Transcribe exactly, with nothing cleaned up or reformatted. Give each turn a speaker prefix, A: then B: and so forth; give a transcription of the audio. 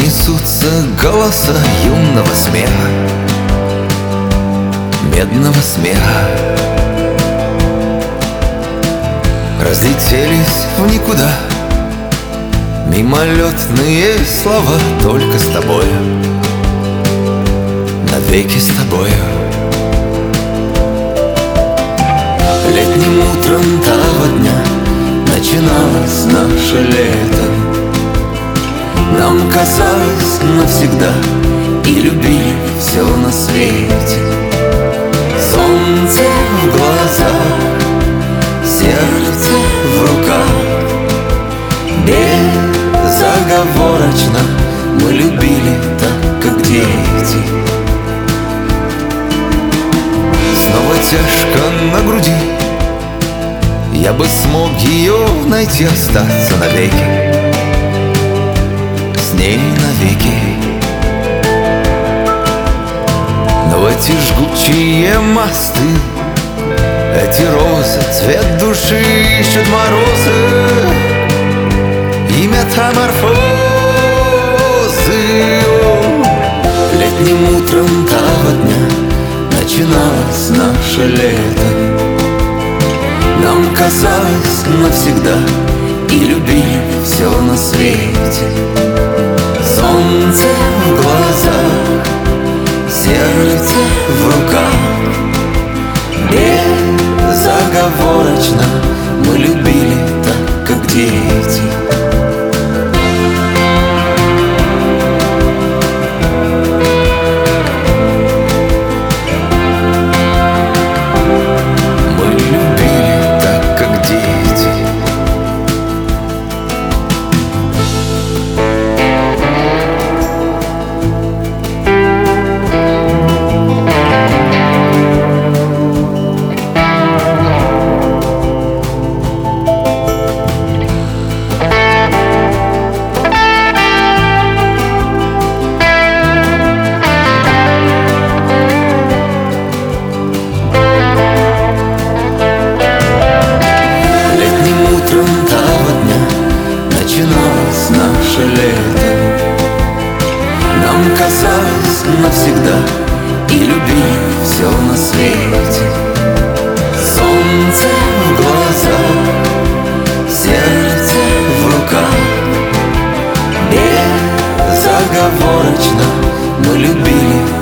A: несутся голоса юного смеха, медного смеха. Разлетелись в никуда мимолетные слова, только с тобою, навеки с тобою. Летним утром того дня начиналось наше лето. Нам казалось навсегда, и любили все на свете. Солнце в глазах, сердце в руках, безоговорочно мы любили так, как дети. Снова тяжко на груди, я бы смог ее найти, остаться навеки, с ней навеки. Но эти жгучие мосты, эти розы, цвет души, ищут морозы и метаморфозы. Летним утром того дня начиналось наше лето. Нам казалось навсегда, и любили все на свете. Солнце в глазах, сердце в руках, безоговорочно мы любили так, как дети. Наше лето нам казалось навсегда, и любили все на свете. Солнце в глазах, сердце в руках, безоговорочно мы любили